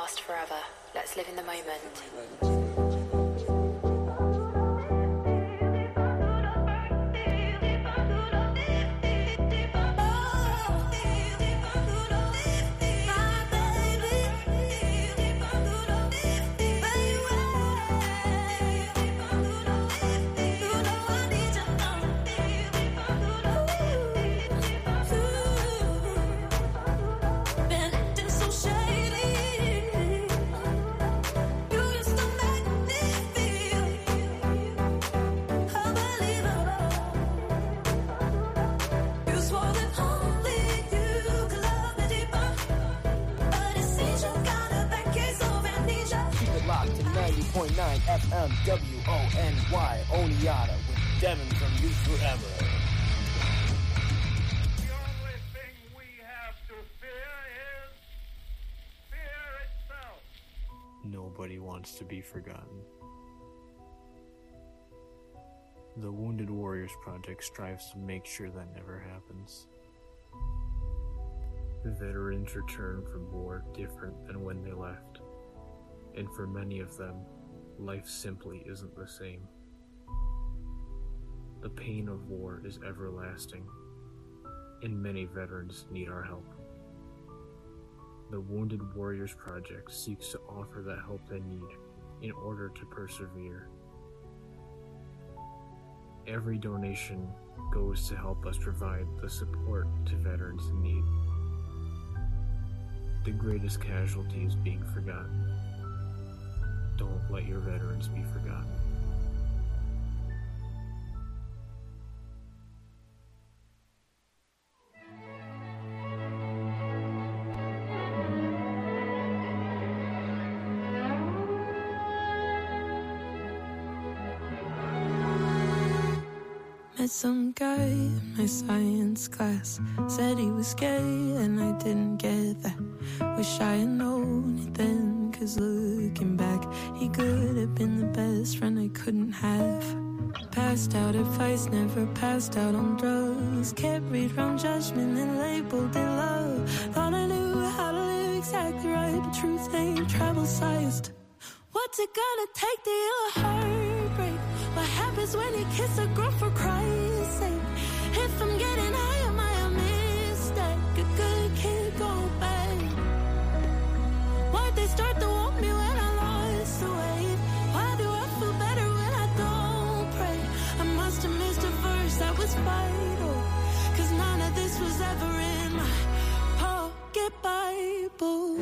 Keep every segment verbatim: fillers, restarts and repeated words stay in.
last forever. Let's live in the moment. point nine F M W O N Y Oneonta with Devin from Youth Forever. The only thing we have to fear is fear itself. Nobody wants to be forgotten. The Wounded Warriors Project strives to make sure that never happens. Veterans return from war different than when they left, and for many of them, life simply isn't the same. The pain of war is everlasting, and many veterans need our help. The Wounded Warriors Project seeks to offer that help they need in order to persevere. Every donation goes to help us provide the support to veterans in need. The greatest casualty is being forgotten. Don't let your veterans be forgotten. Met some guy in my science class, said he was gay and I didn't get that. Wish I had known it then, cause looking back, he could have been the best friend I couldn't have. Passed out advice, never passed out on drugs. Carried round judgment and labeled it love. Thought I knew how to live exactly right, but truth ain't travel-sized. What's it gonna take to heal a heartbreak? What happens when you kiss a girl for Christ's sake? If I'm getting high, am I a mistake? A good kid go back. Why'd they start to want me when I lost the weight? Why do I feel better when I don't pray? I must have missed a verse that was vital, cause none of this was ever in my pocket Bible.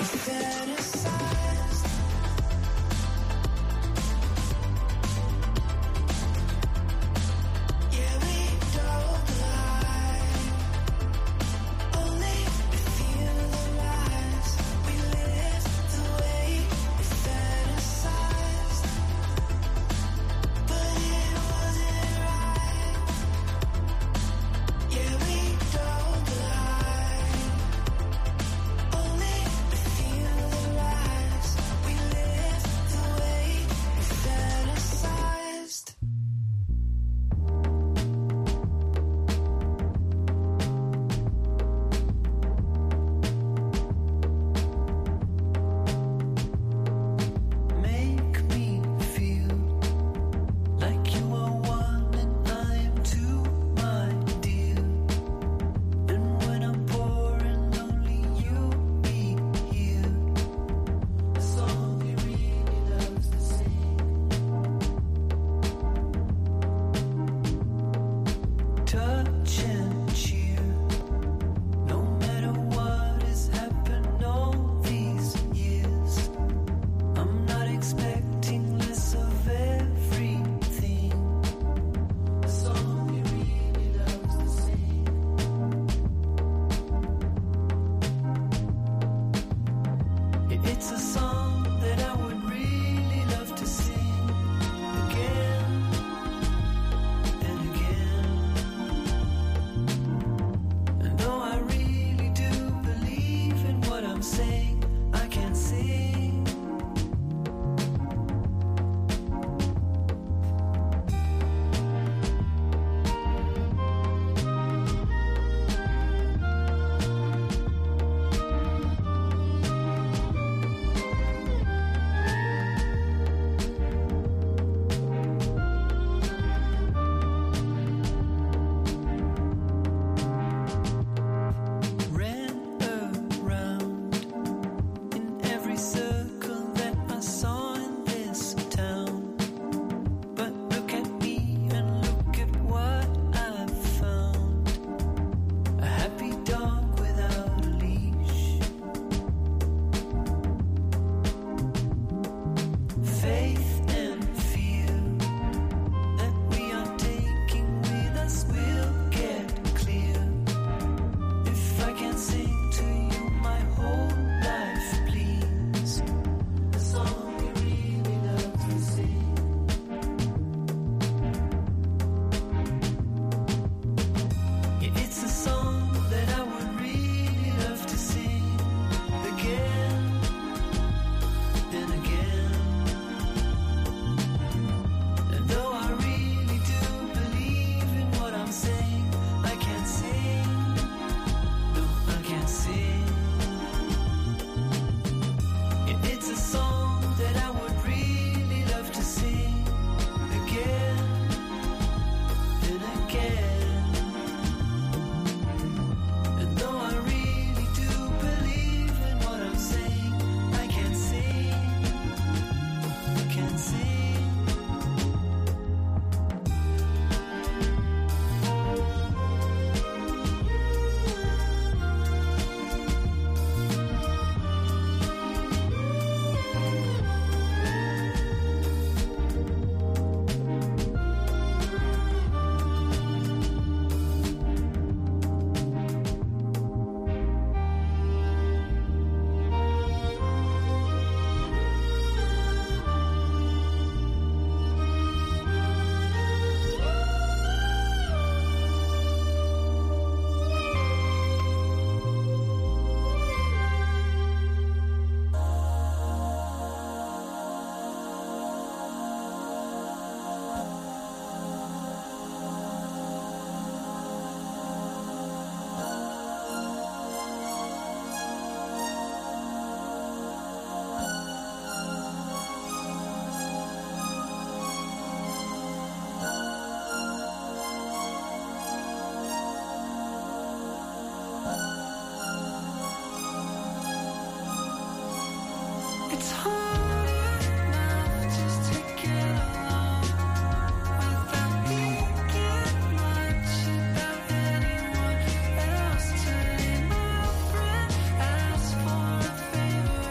Favor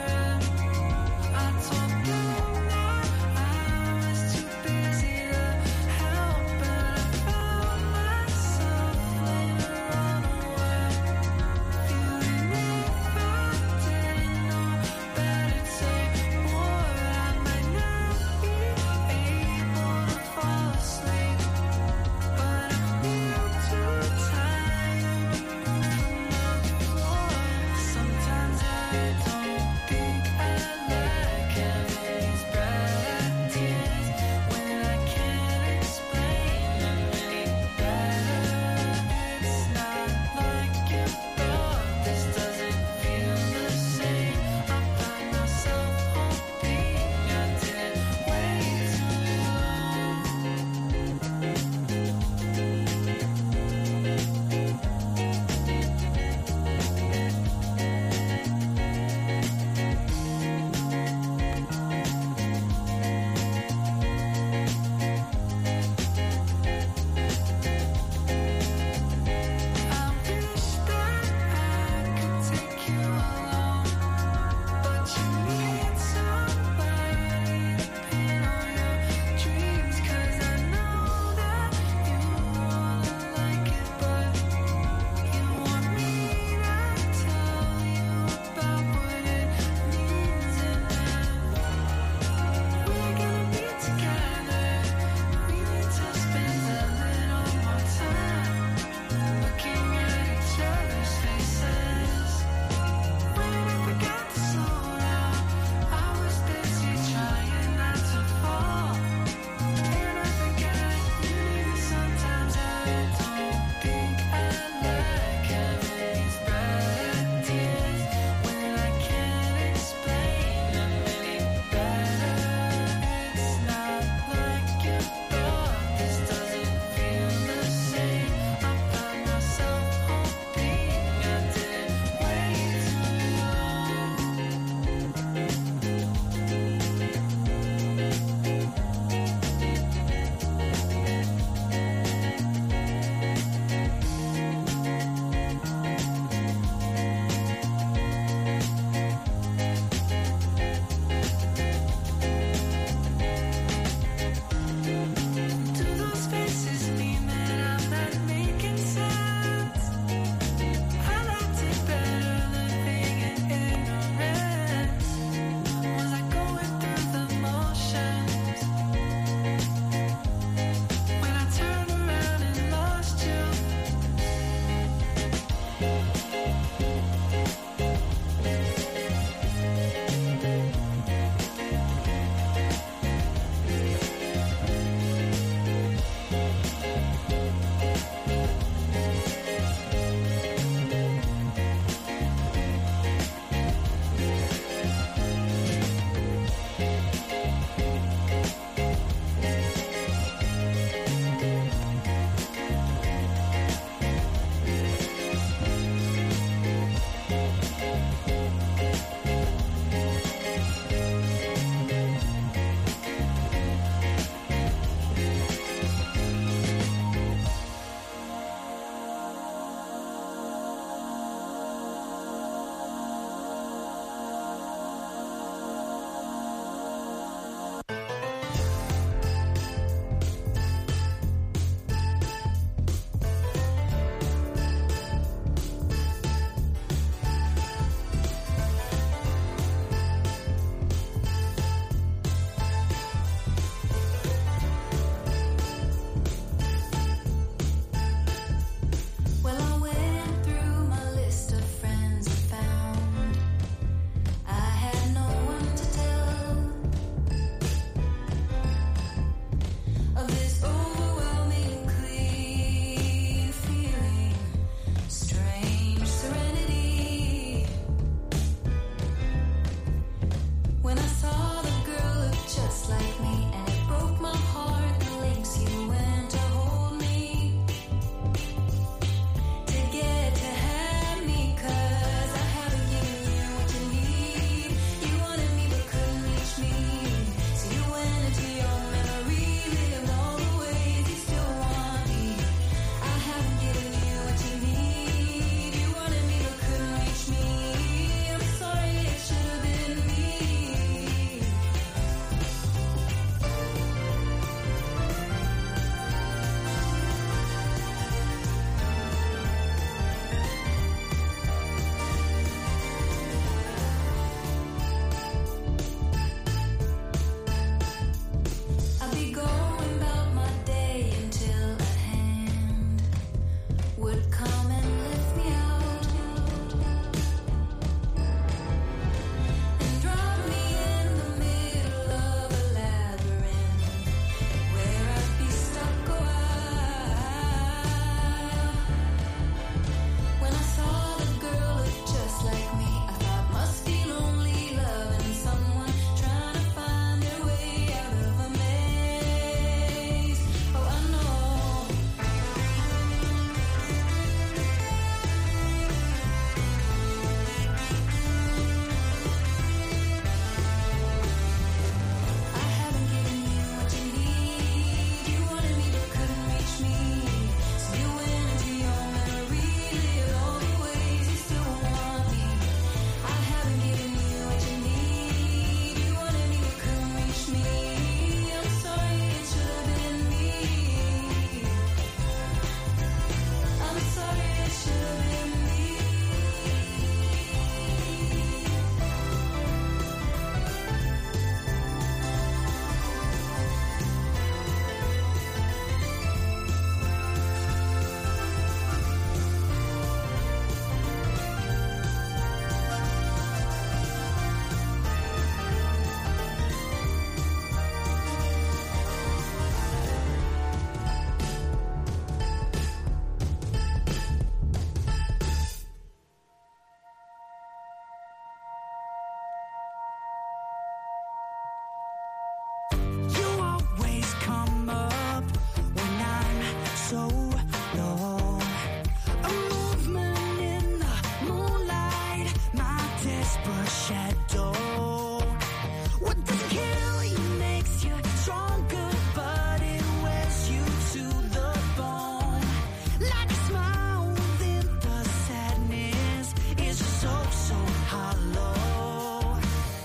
whisper shadow. What doesn't kill you makes you stronger, but it wears you to the bone. Like a smile within the sadness is so, so hollow.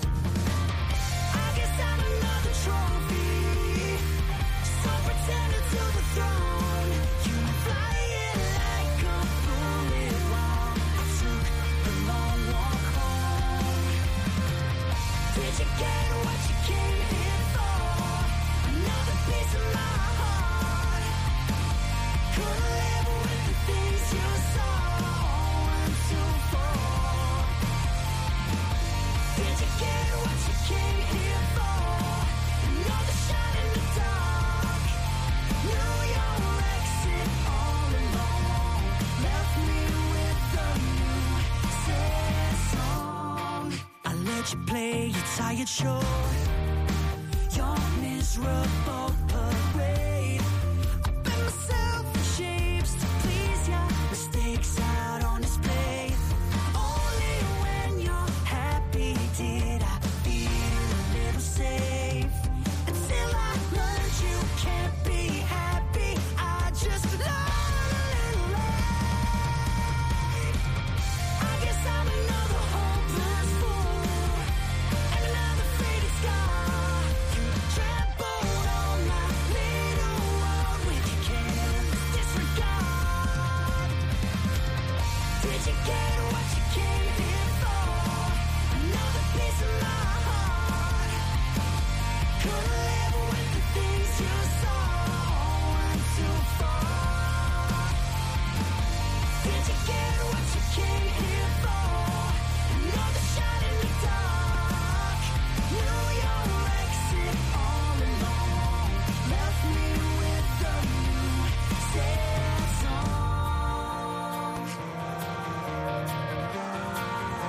I guess I'm another trophy, so pretending to the throne. You fly it like a bullet while I took the long walk home. Did you get what you came here for? Another piece of my heart. Couldn't live with the things you saw and too far. Did you get what you came here for? Another shot in the dark. Knew your exit all along. Left me with a new sad song. I let you play your tired show, your miserable parade. I bent myself in shapes to please ya. Mistakes out on display. Only when you're happy did I feel a little safe. Until I learned you can't be happy, I just learned a little light. I guess I'm another hopeless fool and another faded scar. You trampled on my little world with your careless disregard. Did you get what you came here for? Another piece of my heart. Couldn't live with the things you saw and too far. Did you get what you came here for? Another shot in the dark. Knew your exit all along. Left me with a new sad song.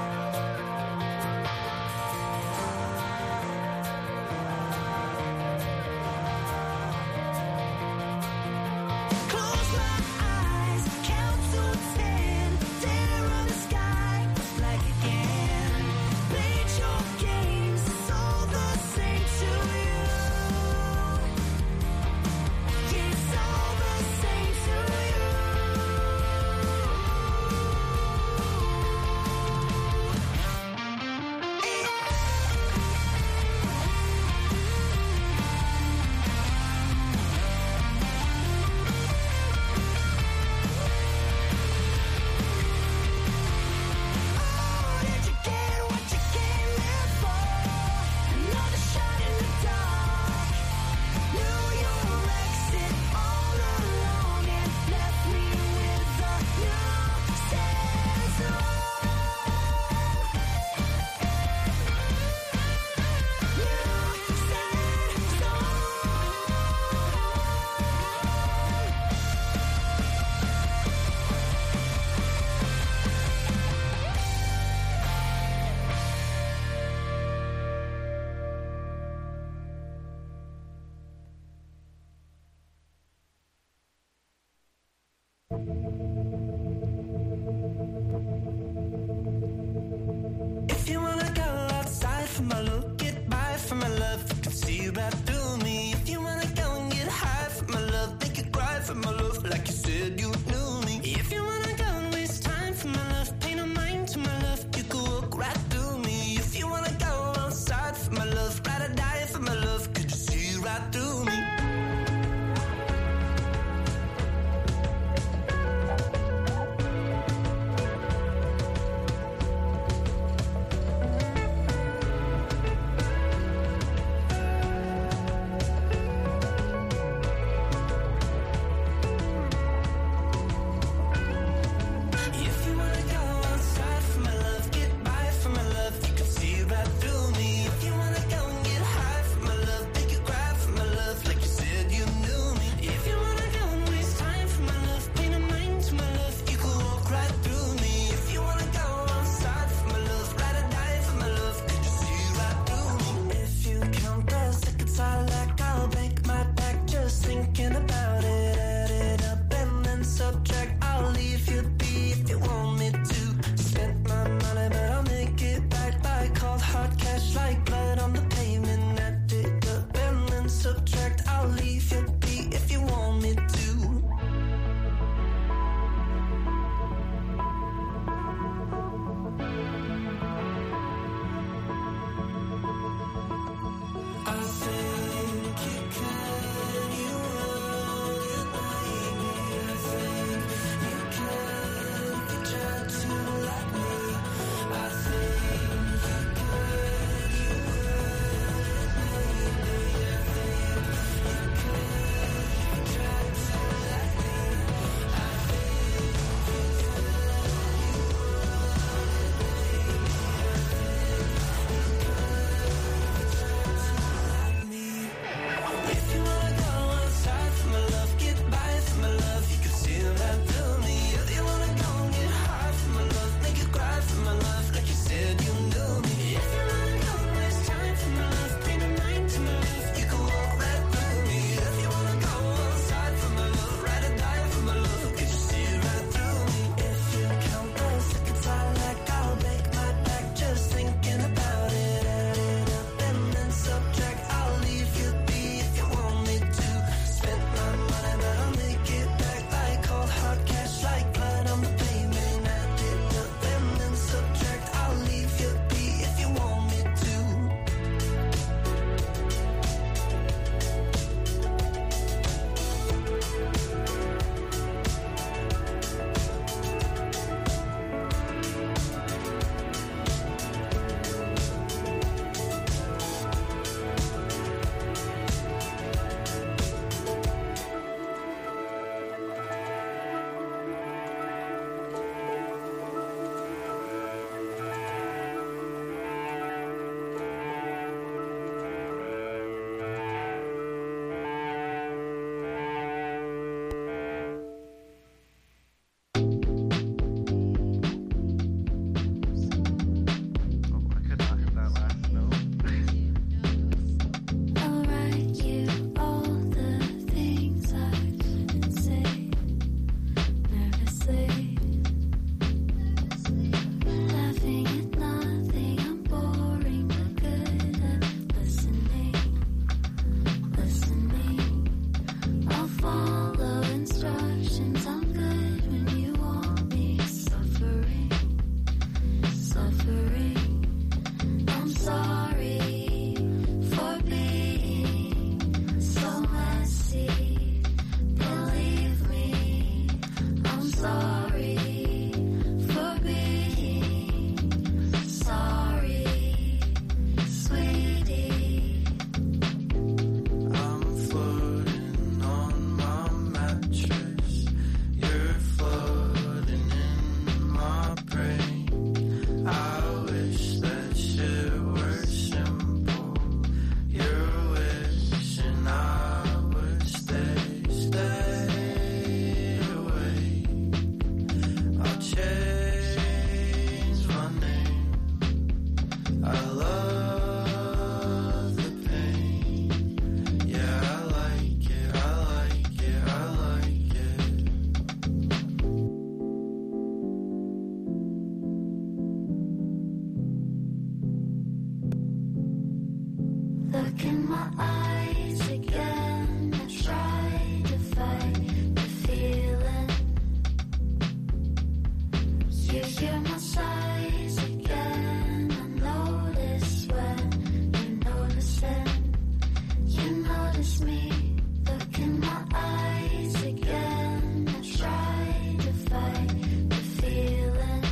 You hear my sighs again. I notice when you notice it. You notice me. Look in my eyes again. I try to fight the feeling.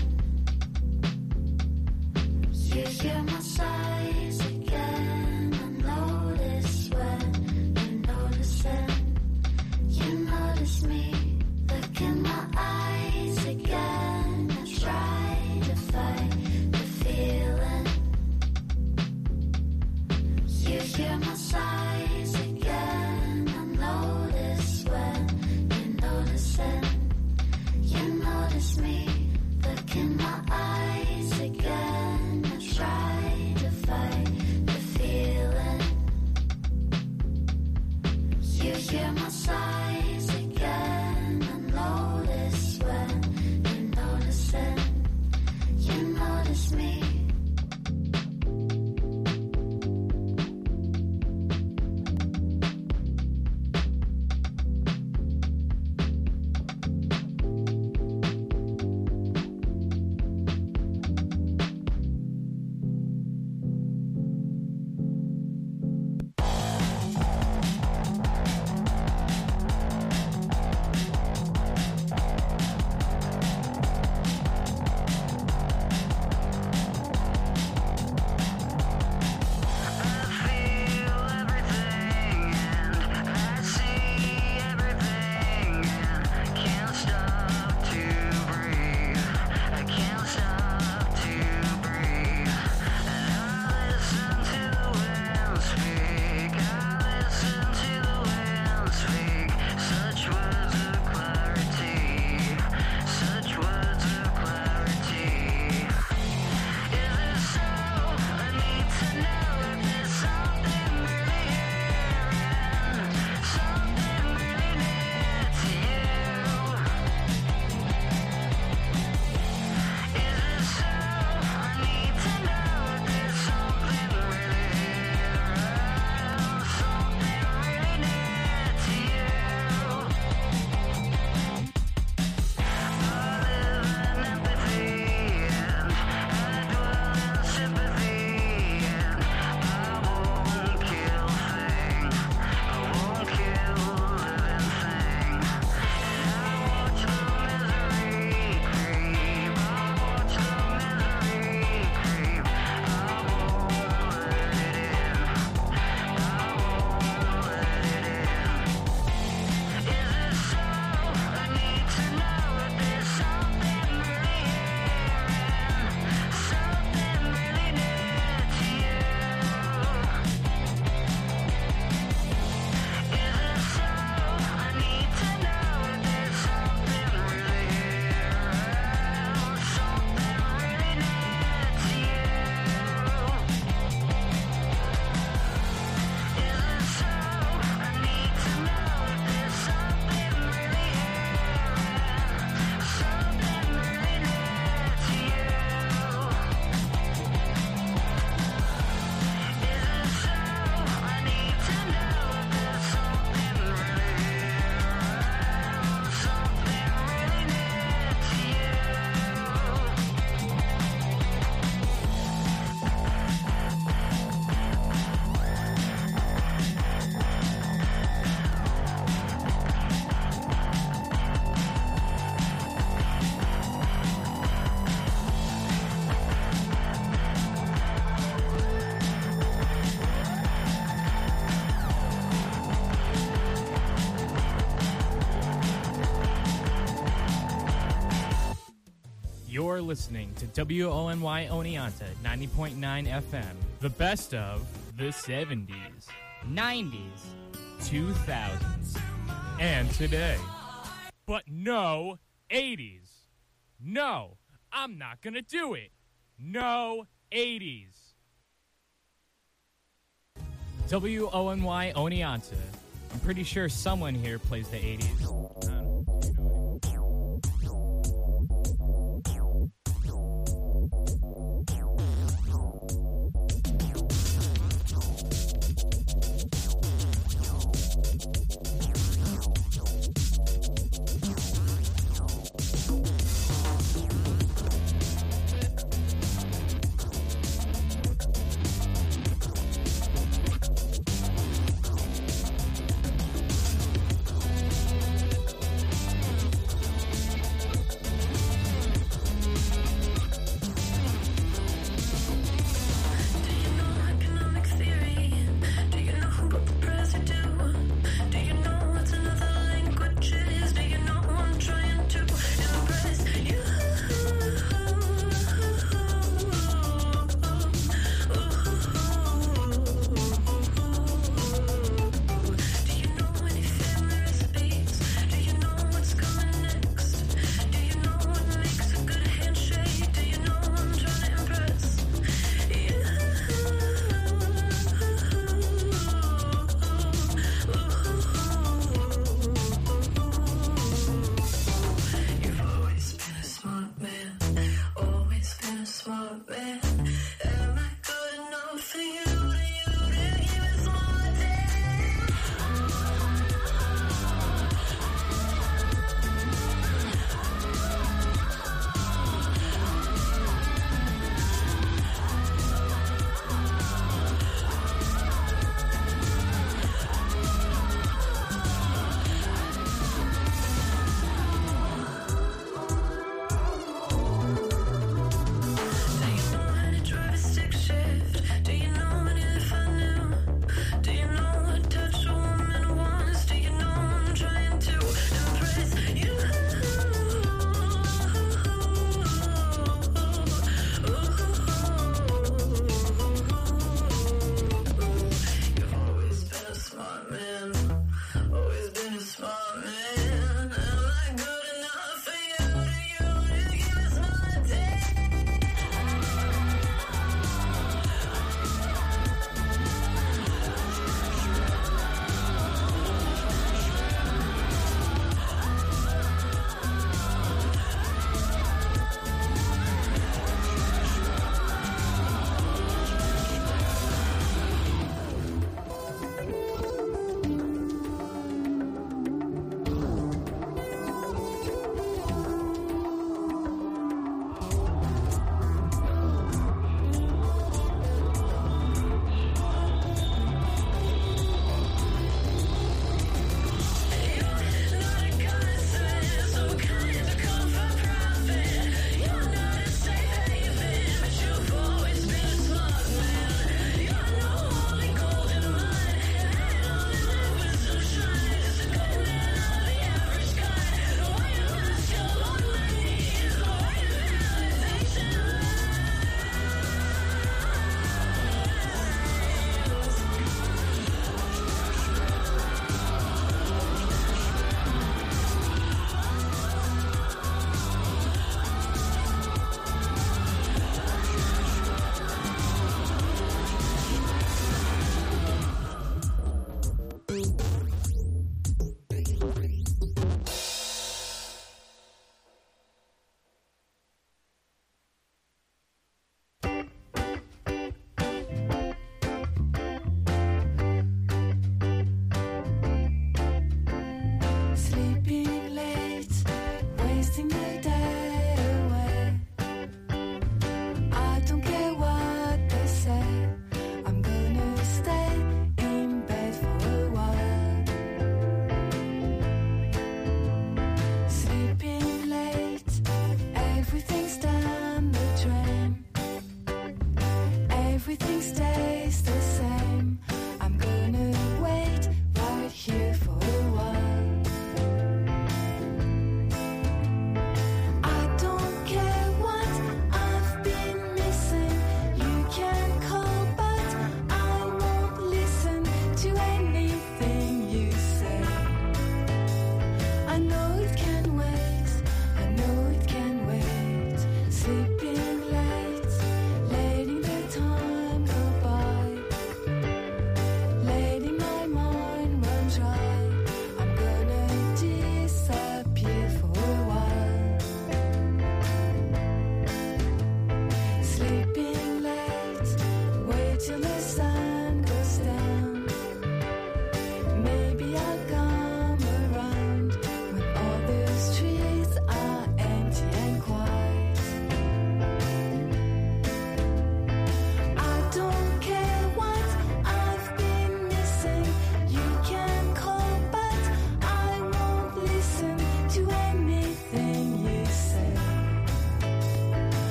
You hear my sighs again. I notice when you notice it. You notice me. Look in my eyes again. I try to fight the feeling. You hear my sighs again. I notice when you notice it. You notice me. Look in my eyes again. I try to fight the feeling. You hear my sighs again. I notice when you notice it. You notice me. You're listening to W O N Y Oneonta ninety point nine F M. The best of the seventies, nineties, two thousands, and today. But no eighties. No, I'm not gonna do it. No eighties. W O N Y Oneonta. I'm pretty sure someone here plays the eighties. Um,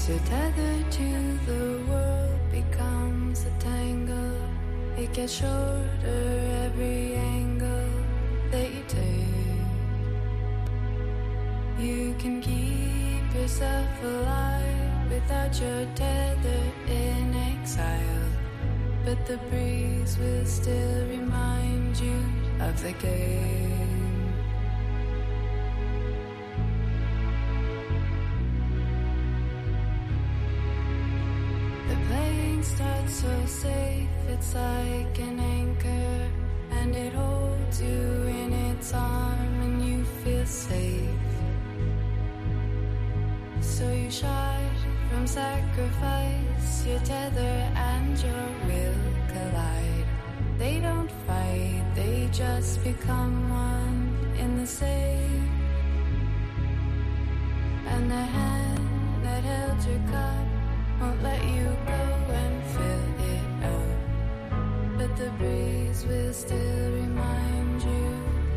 So tethered to the world becomes a tangle. It gets shorter every angle that you take. You can keep yourself alive without your tether in exile, but the breeze will still remind you of the game. The playing starts so safe, it's like an anchor, and it holds you in its arm and you feel safe. So you shy from sacrifice, your tether and your will collide. They don't fight, they just become one in the same. And the hand that held your cup won't let you go and fill it up, but the breeze will still remind you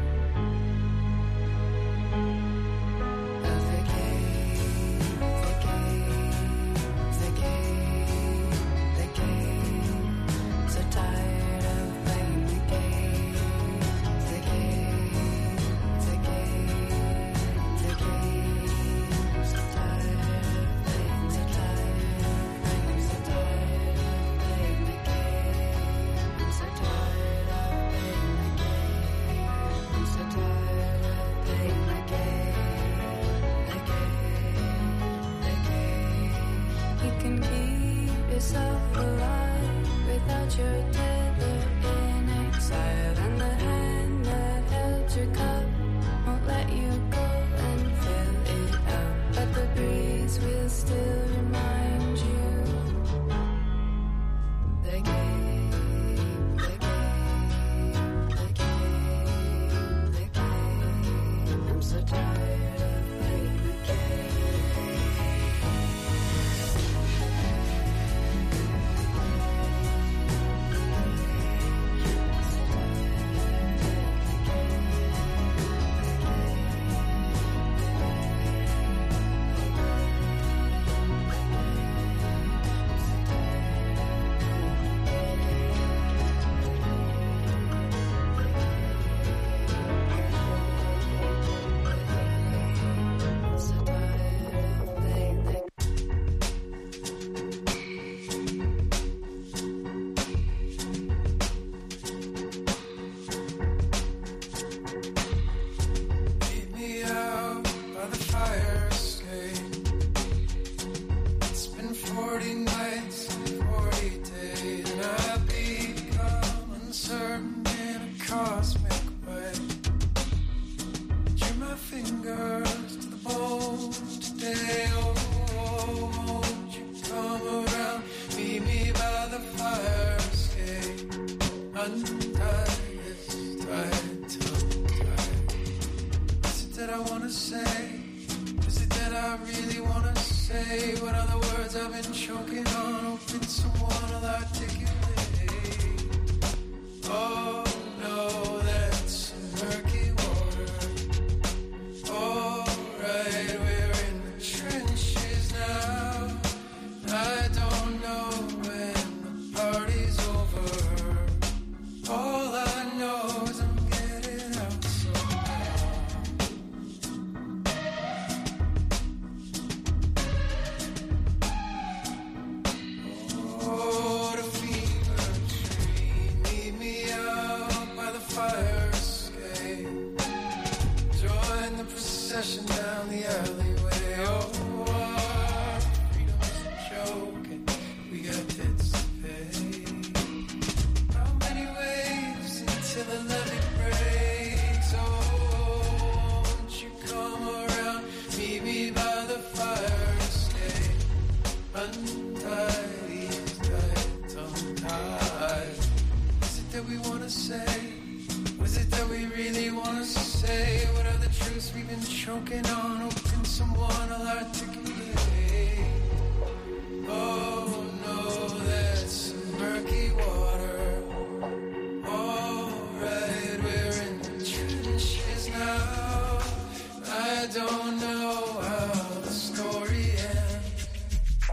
of the game, the game, the game, the game. So tired of playing the game, the game, the game, the game. So tired of playing, so tired of playing, so tired of playing the game. I'm so tired of playing the game. I'm so tired of playing the game, the game, the game. You can keep yourself alive without your tether in exile, and the hand that held your cup won't let you go and fill it up, but the breeze will still remind you the game, the game, the game, the game. I'm so tired of playing the game. So tired of playing the Meet me out by the fire escape. It's been forty nights and forty days, and I've become uncertain in a cosmic way. Trim my fingers to the bone today. Oh, won't you come around? Meet me by the fire escape. Untie this tight, tongue tied. Is it that I wanna say? Is it that I really wanna say? What are the words I've been choking on? Hoping someone will articulate. Oh no, that's some murky water. Alright, we're in the trenches now. I don't know when the party's over. All I know is I'm getting out somehow. Oh, the fever tree, meet me out by the fire escape. Join the procession down the alleyway. Oh, our freedom's a joke, and we got debts to pay. How many waves until the levee breaks? Oh, won't you come around? Meet me by the fire escape. Untie these tight tongue ties. Is it that we wanna say? Was it that we really wanna say? What are the truths we've been choking on? Hoping someone will articulate. Oh no, that's some murky water. Alright, we're in the trenches now. I don't know how the story ends.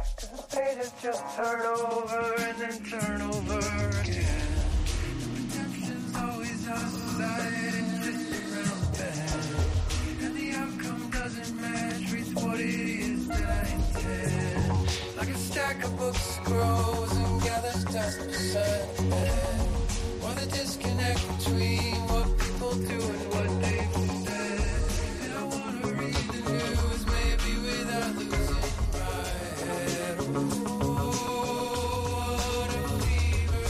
and turn over again. Redemption's always our side and just around bad. And the outcome doesn't match with what it is that I intend. Like a stack of books grows and gathers dust beside the bed. Or the disconnect between what people do and what they've said. And I wanna read the news, maybe without losing my head. Oh, what a fever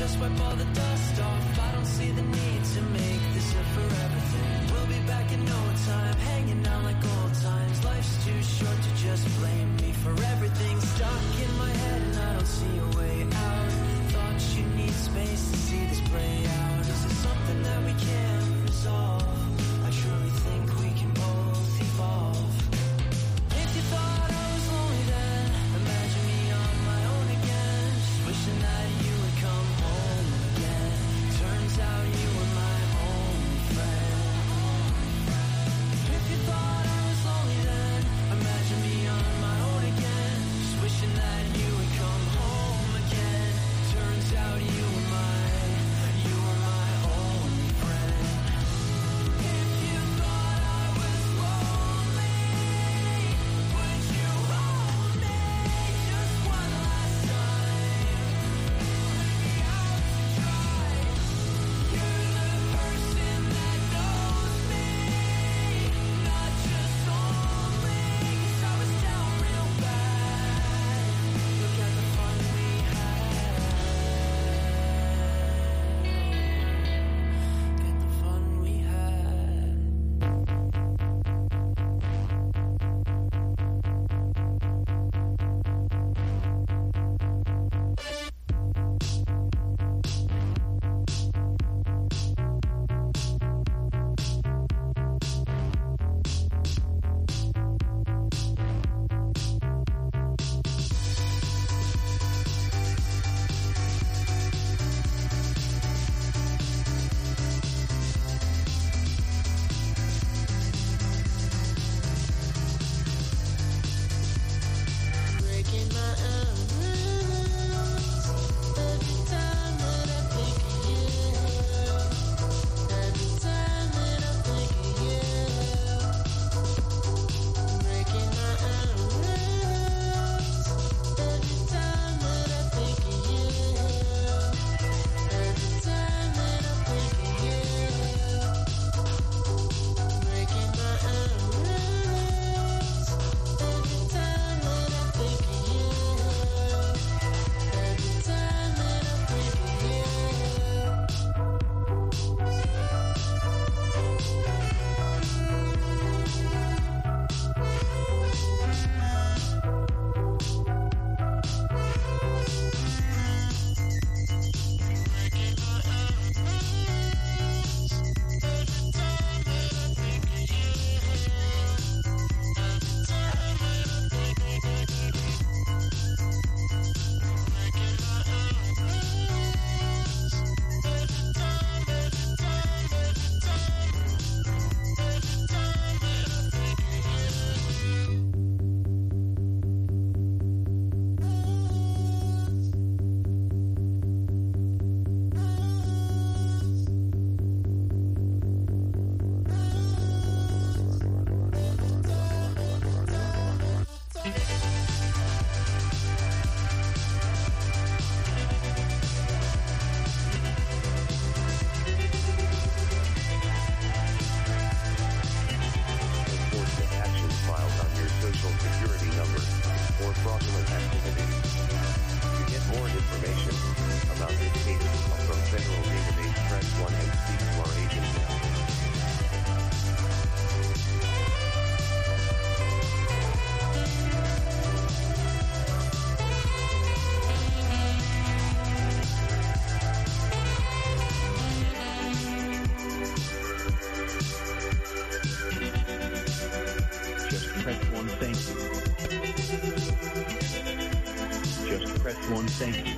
just wipe all the dust off. I don't see the need to make this a forever thing. We'll be back in no time, hanging out like old times. Life's too short to just blame me for everything. Stuck in my head and I don't see a way out. Thought you need space to see this play out. Is it something that we can't resolve? I truly think we can both evolve. If you thought I was lonely then, imagine me on my own again. Just wishing that you would come home again. Turns out you were my only friend. If you thought I was lonely then, imagine me on my own again. Just wishing that you would come home again. Turns out you were my, you were my only friend. If you thought I was lonely, would you hold me just one last time? Let me out to try. You're the person that knows me, not just only 'cause I was down real bad. Look at the fun we had. Get the fun we had. Breaking my own rules. Every time that I think of you, every time that I think of you. Breaking my own rules. Every time that I think of you, every time that I think of you. Breaking my own rules. Every time that I think of you, every time that I think of you. Enforcement actions filed on your social security number or fraudulent activities. To get more information about this data from federal database, press one and speak to our agent now. Just press one, thank you. Just press one, thank you.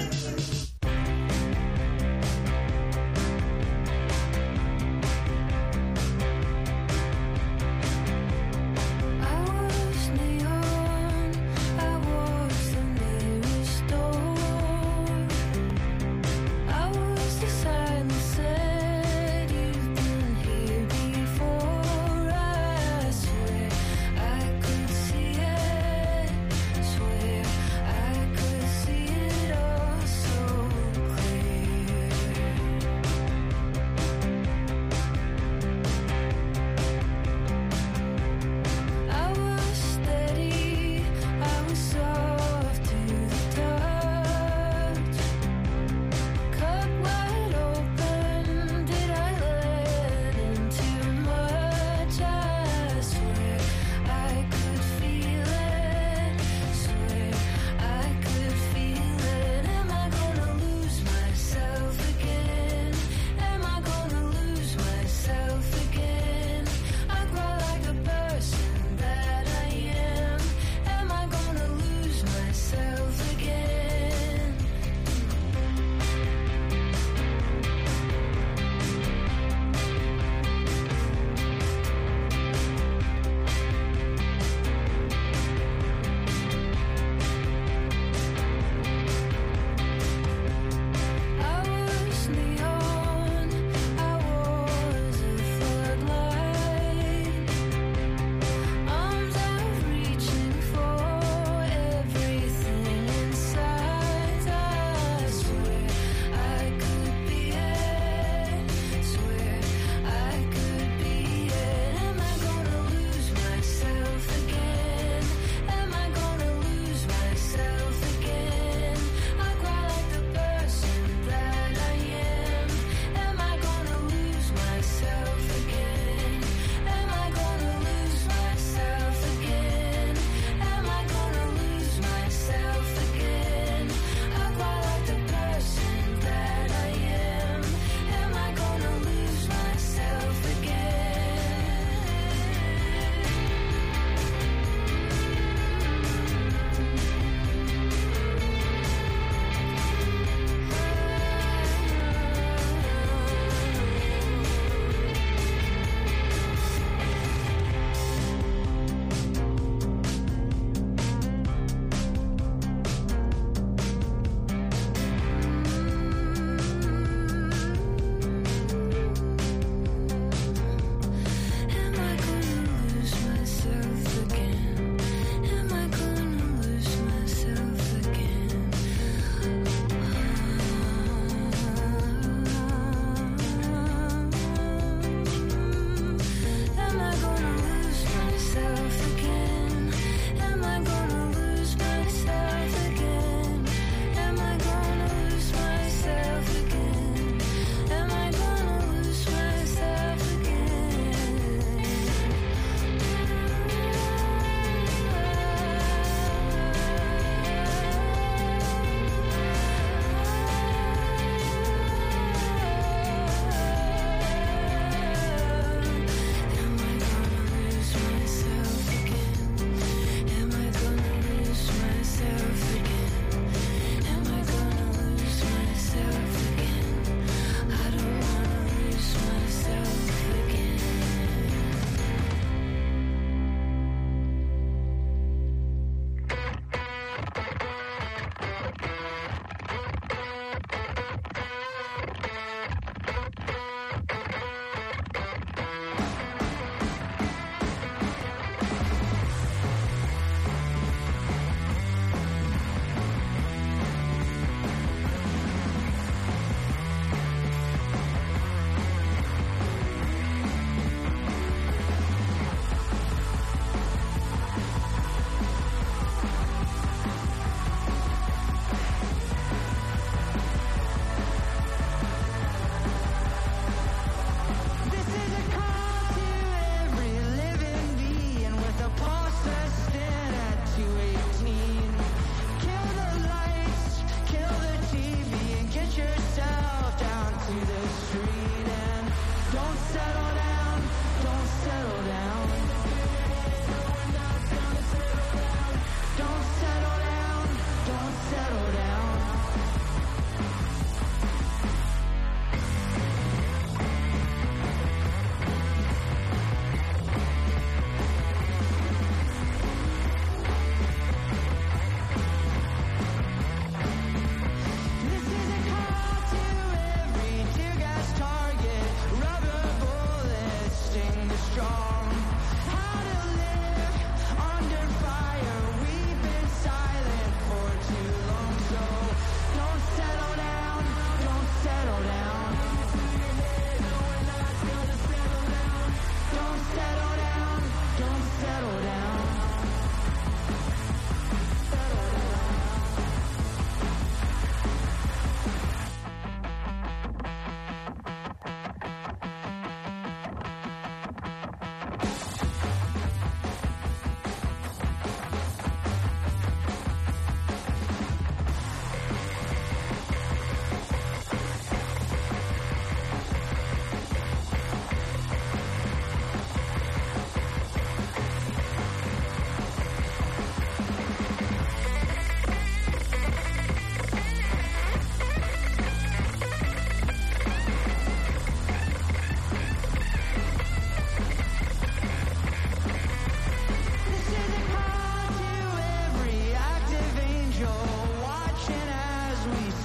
I was neon, I was the nearest door. I was the sign that said you've been here before. I swear I could see it, swear I could see it all. So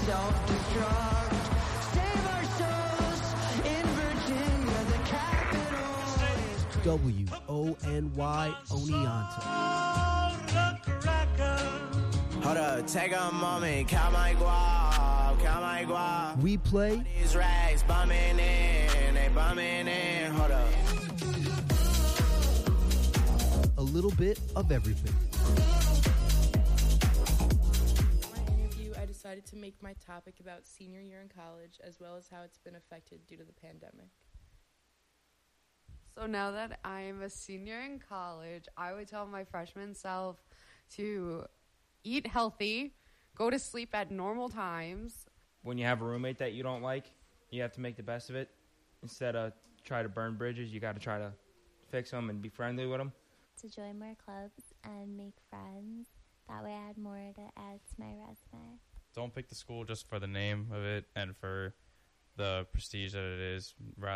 self-destruct. Save our souls in Virginia, the capital. W O N Y Oneonta. Hold up, take a moment, count my guap, count my guap. We play These rags bumming in, they bumming in, hold up. a little bit of everything. In my interview, I decided to make my topic about senior year in college, as well as how it's been affected due to the pandemic. So now that I am a senior in college, I would tell my freshman self to eat healthy, go to sleep at normal times. When you have a roommate that you don't like, you have to make the best of it. Instead of try to burn bridges, you got to try to fix them and be friendly with them. To join more clubs and make friends. That way I had more to add to my resume. Don't pick the school just for the name of it and for the prestige that it is. Rather